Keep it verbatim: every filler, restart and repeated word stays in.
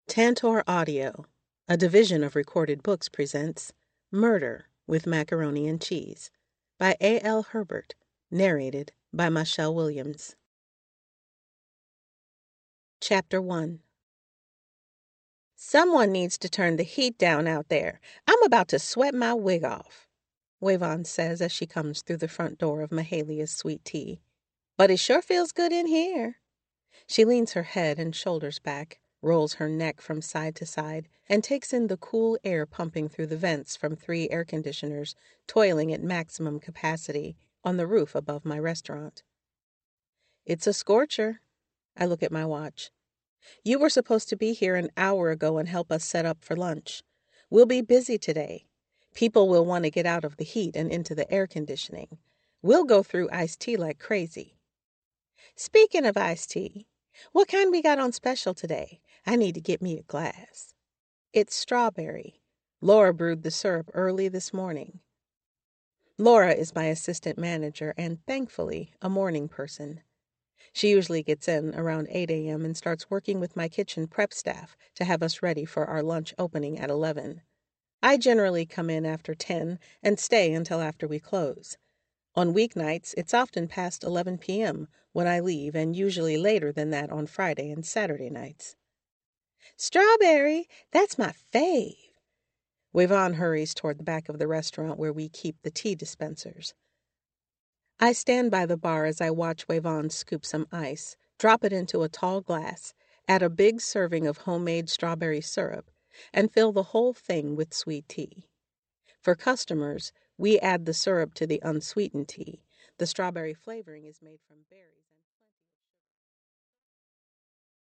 Tantor Audio, a division of Recorded Books, presents Murder with Macaroni and Cheese by A L Herbert, narrated by Michelle Williams. Chapter one. "Someone needs to turn the heat down out there. I'm about to sweat my wig off," Wavon says as she comes through the front door of Mahalia's Sweet Tea. "But it sure feels good in here." She leans her head and shoulders back, rolls her neck from side to side, and takes in the cool air pumping through the vents from three air conditioners toiling at maximum capacity on the roof above my restaurant. "It's a scorcher." I look at my watch. "You were supposed to be here an hour ago and help us set up for lunch. We'll be busy today. People will want to get out of the heat and into the air conditioning. We'll go through iced tea like crazy." "Speaking of iced tea, what kind we got on special today? I need to get me a glass." "It's strawberry. Laura brewed the syrup early this morning." Laura is my assistant manager and, thankfully, a morning person. She usually gets in around eight a.m. and starts working with my kitchen prep staff to have us ready for our lunch opening at eleven. I generally come in after ten and stay until after we close. On weeknights, it's often past eleven p.m. when I leave, and usually later than that on Friday and Saturday nights. "Strawberry, that's my fave." Wavon hurries toward the back of the restaurant where we keep the tea dispensers. I stand by the bar as I watch Wavon scoop some ice, drop it into a tall glass, add a big serving of homemade strawberry syrup, and fill the whole thing with sweet tea. For customers, we add the syrup to the unsweetened tea. The strawberry flavoring is made from berries.